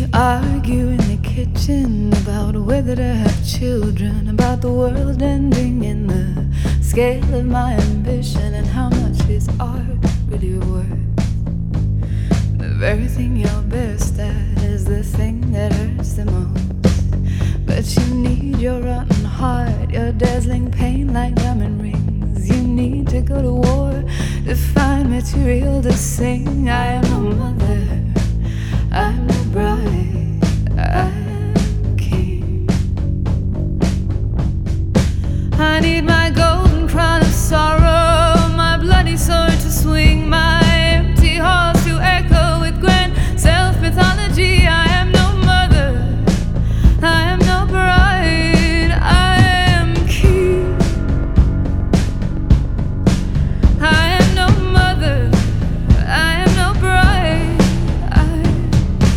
argue in the kitchen about whether to have children, about the world ending in the scale of my ambition, and how much is art really worth. The very thing you're best at is the thing that hurts the most. But you need your rotten heart, your dazzling pain like diamond rings. You need to go to war to find material to sing. I am a mother, I'm a bride, I'm a king. I need my golden crown of sorrow, my bloody sword to swing, my empty halls to echo with grand self-mythology. I am no mother, I am no bride, I am king. I am no mother, I am no bride, I am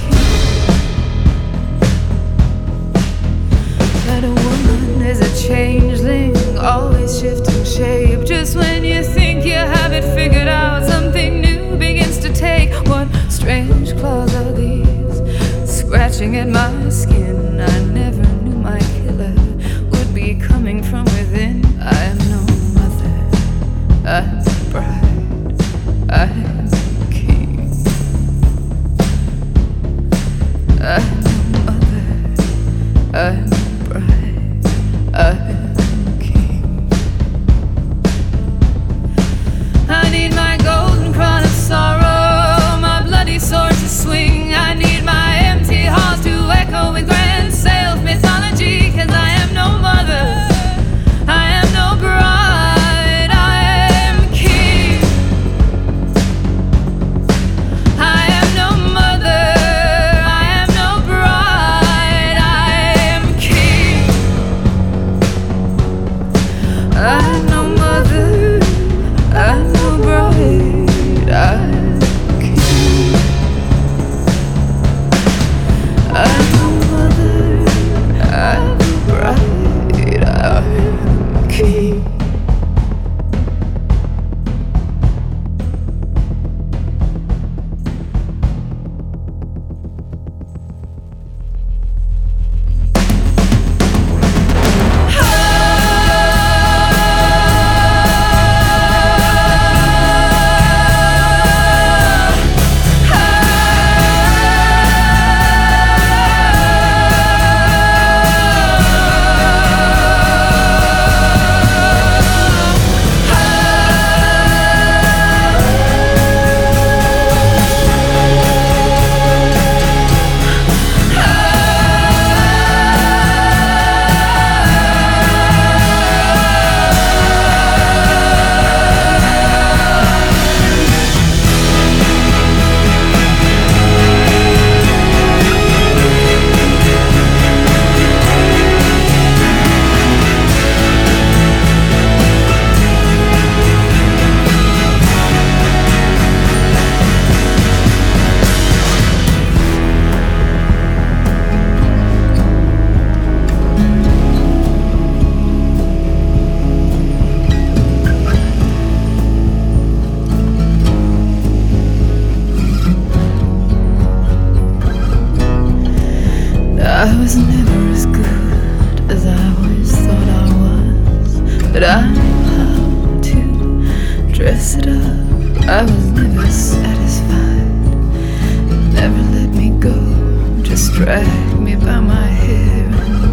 but a woman is a changeling, always shifting shape. Just when you think you have it figured out, something new begins to take. What strange claws are these, scratching at my skin? I never knew my killer would be coming from within. I am no mother, I'm a bride, I am a king. I am no mother, I'm a bride, I am a king. I need my golden crown of sorrow, my bloody sword to swing. I need my empty halls to echo with grand self-mythology. 'Cause I am no mother, I am no bride, I am king. I am no mother, I am no bride, I am king. I'm no mother, I'm no bride, I'm king. I'm no mother, I'm no bride, I'm king. I was never as good as I always thought I was, but I knew how to dress it up. I was never satisfied, it never let me go, just dragged me by my hair and